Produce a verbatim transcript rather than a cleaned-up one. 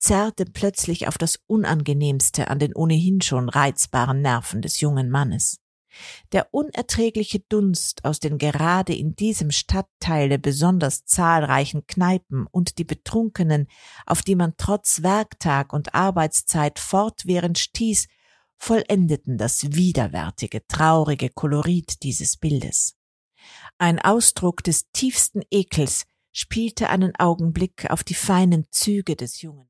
zerrte plötzlich auf das Unangenehmste an den ohnehin schon reizbaren Nerven des jungen Mannes. Der unerträgliche Dunst aus den gerade in diesem Stadtteile besonders zahlreichen Kneipen und die Betrunkenen, auf die man trotz Werktag und Arbeitszeit fortwährend stieß, vollendeten das widerwärtige, traurige Kolorit dieses Bildes. Ein Ausdruck des tiefsten Ekels spielte einen Augenblick auf die feinen Züge des Jungen.